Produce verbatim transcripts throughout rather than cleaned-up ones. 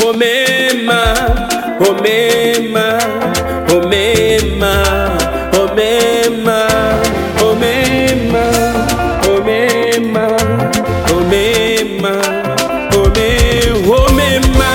Omema, Omema, Omema, Omema, Omema, Omema, Omema, Ome, Omema,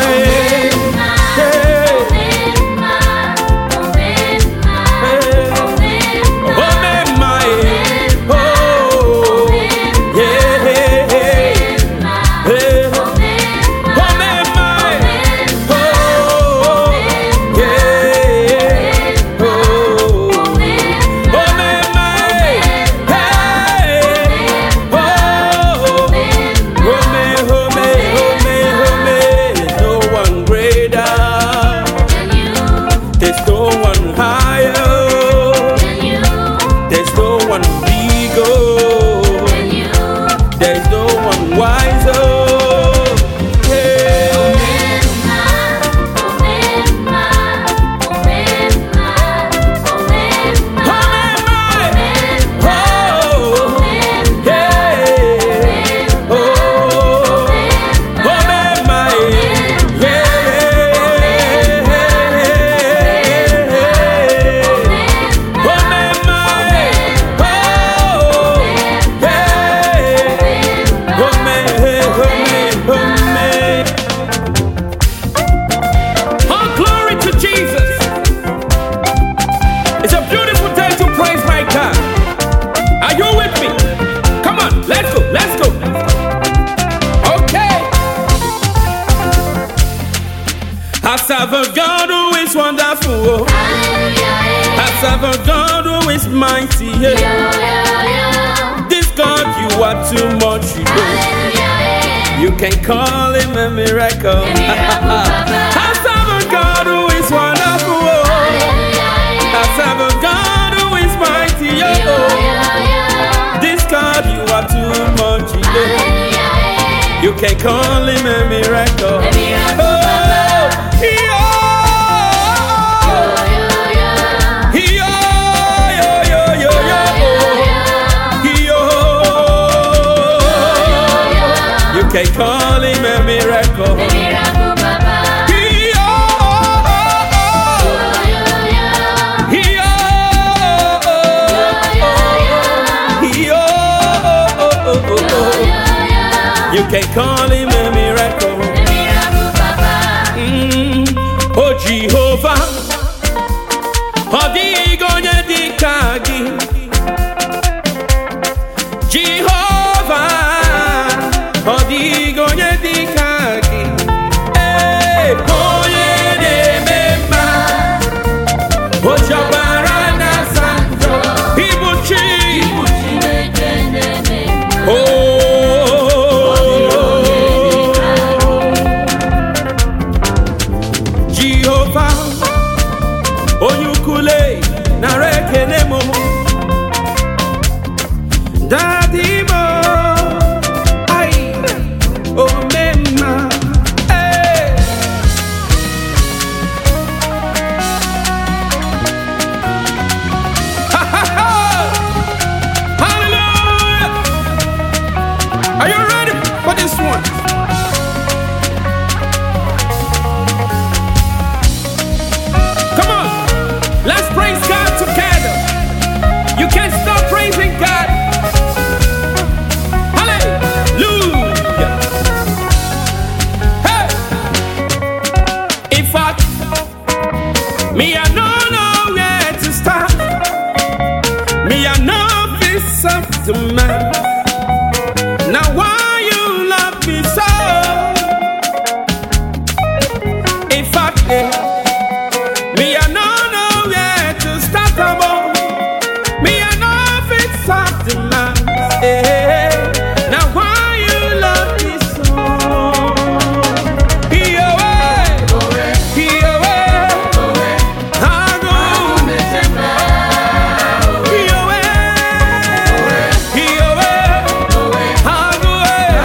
I serve a God who is wonderful. I serve a God who is mighty. This God, you are too much, you know. You can call him a miracle. I serve a God who is wonderful. I serve a God who is mighty. This God, you are too much, you know. You can call him a miracle. Oh, you can call him a miracle. A miracle, Papa. You can call him a miracle. A miracle, Papa. Mm. Oh Jehovah, Odigonye dikagi. Jehovah, Odigonye dikagi. Hey, Oye de Mema, Ojabarana Santo, Ibuchi, oh. Jehovah, Oyukule, Narekenemo, Dadimo, Ai, Omema, hey. Ha ha ha! Hallelujah! Are you ready for this one? Let's praise God together. You can't stop praising God. Hallelujah. Hey. In fact, me I don't know where to start. Me I know this up to man. Now why you love me so? In fact, eh, me I know. Now why you love me so? He away, he away, I go. He away, he away, I go.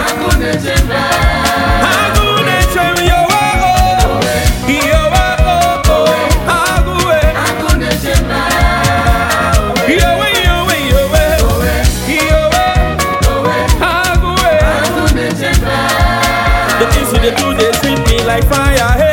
I go nature your way. He away, I go. He away, he away, he away. The things you do, they sweep me like fire.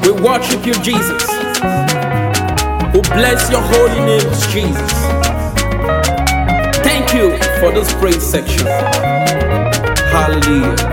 We worship you, Jesus. We bless your holy name, Jesus. Thank you for this praise section. Hallelujah.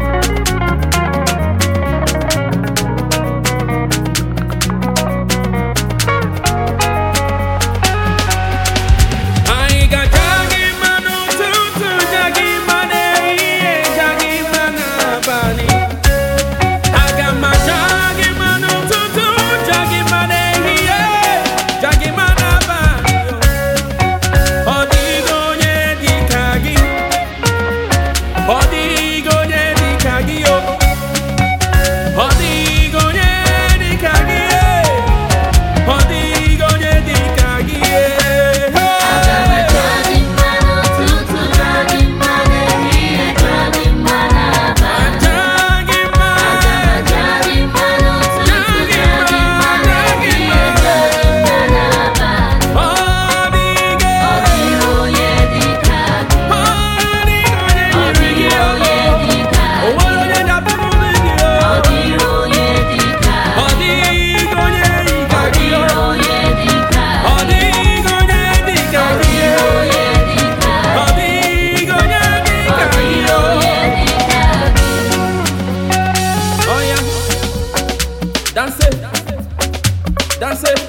Dance it, dance it.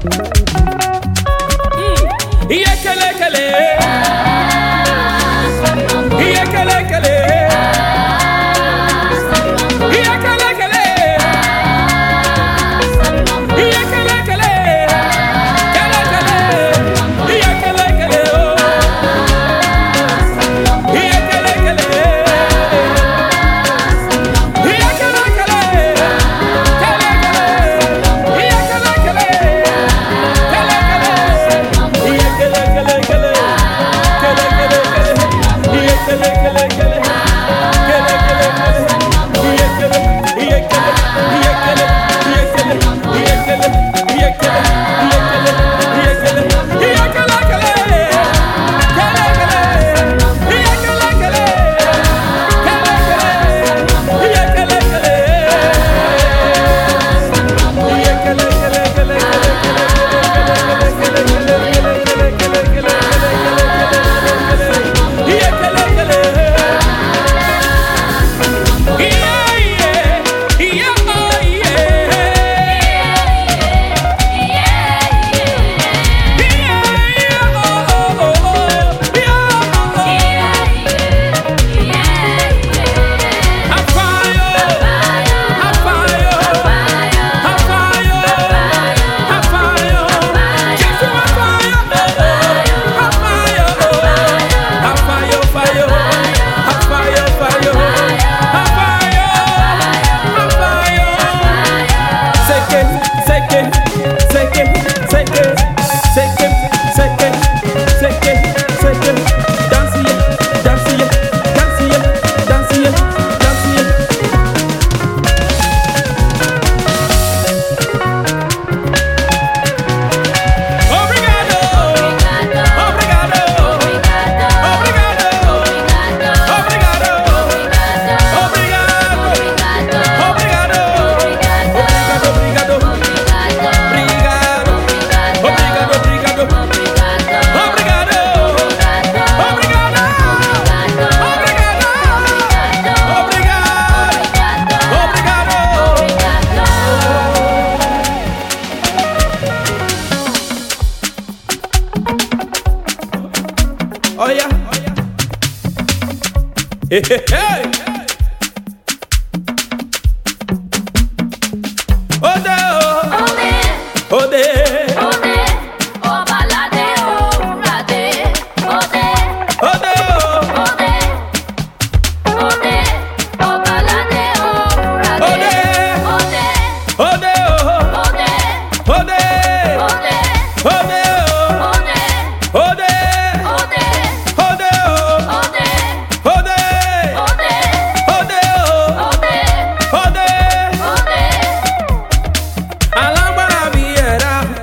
Mm. Yeah, kele kele. Yeah, kele kele. Yeah, kele kele. Yeah, kele kele. Kele kele. Yeah, kele kele. Yeah, kele kele. Yeah, kele kele. Oh yeah. Hey, hey, hey. Ode oh. Ode. Ode. Obalade orade. Ode. Ode oh. Ode. Ode. Obalade orade. Ode. Ode. Ode oh. Ode. Ode. Ode. Ode oh. Ode. Ode. Alambra viera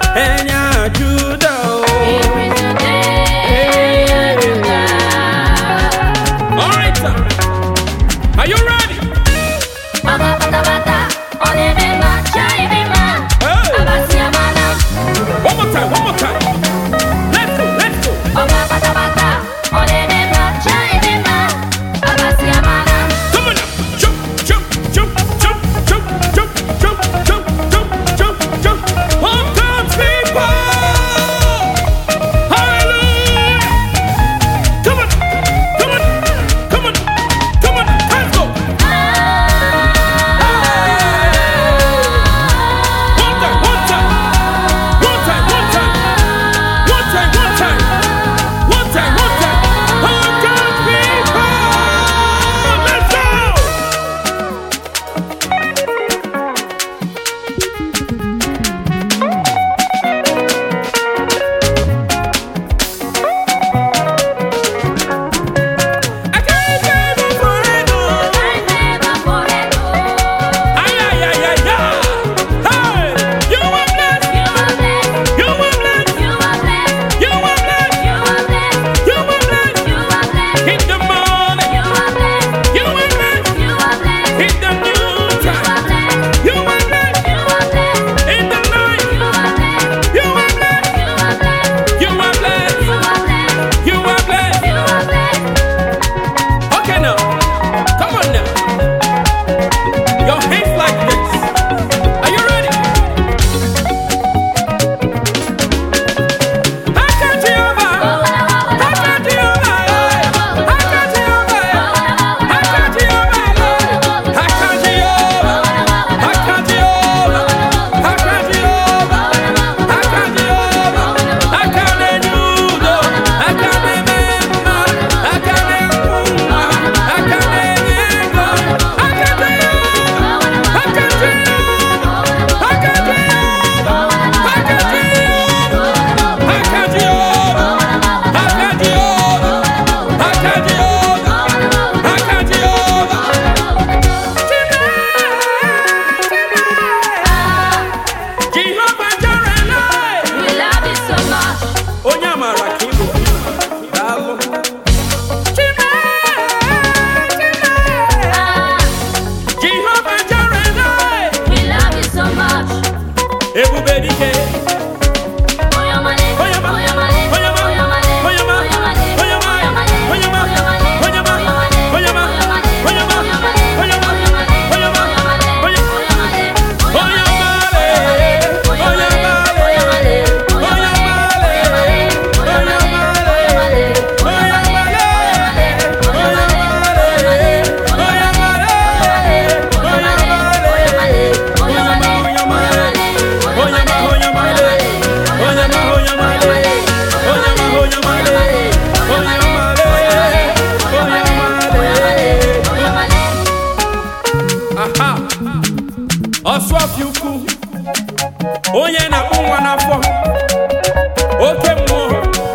Ọsụọfịukwu onye na-akpụ nwa n'afọ oke mmụọ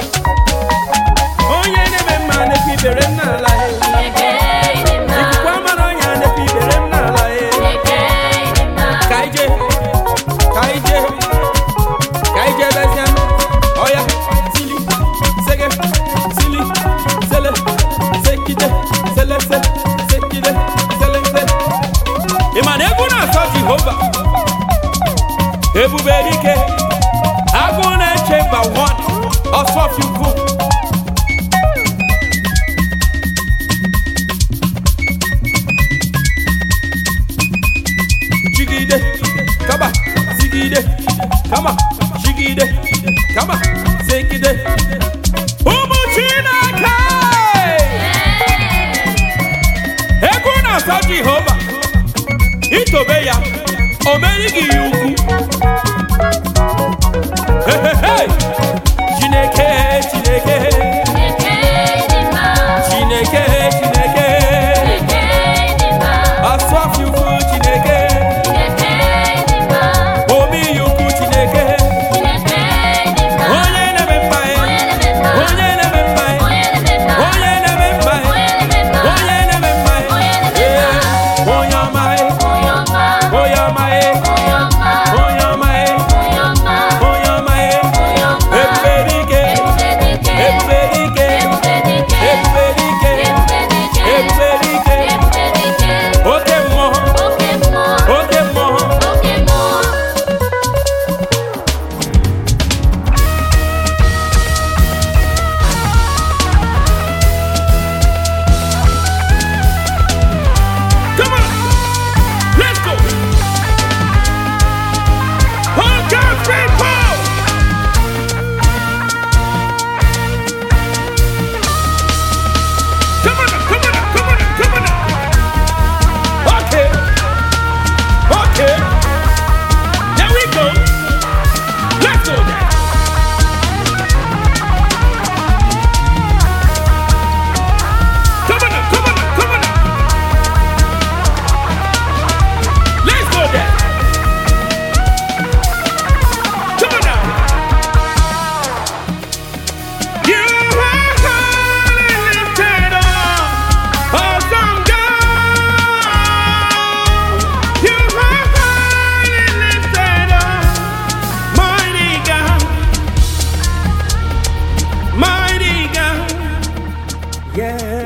onye na-eme mma na-ekpe ibere m n'ala ikuku amara onye na-ekpe ibere m n'ala ka ije ka ije ka ije bezia oya sili sege sili sele sekide sele se sekide sele se ịmana egwu na-asọ Jehova ebube dike agụ na-eche mba one Ọsụọfịukwu jigide kaba sigide kama jigide kama sekide ụmụ Chineke egwu na-asọ Jehova itobe ya o merighị ya ukwu Chineke Chineke Chineke Chineke Ọsụọfịukwu Chineke omiyukwu Chineke onye na-eme mma onye na-eme mma onye na-eme mma onye na-eme mma onye ọma onye ọma onye ọma onye ọma ebube dike ebube dike ebube dike ebube dike oke mmụọ oke mmụọ come on let's go hold God's people come on come on come on come on okay okay there we go let's go there come on come on come on let's go there come on now you are highly lifted up awesome God you are highly lifted up mighty God mighty God yeah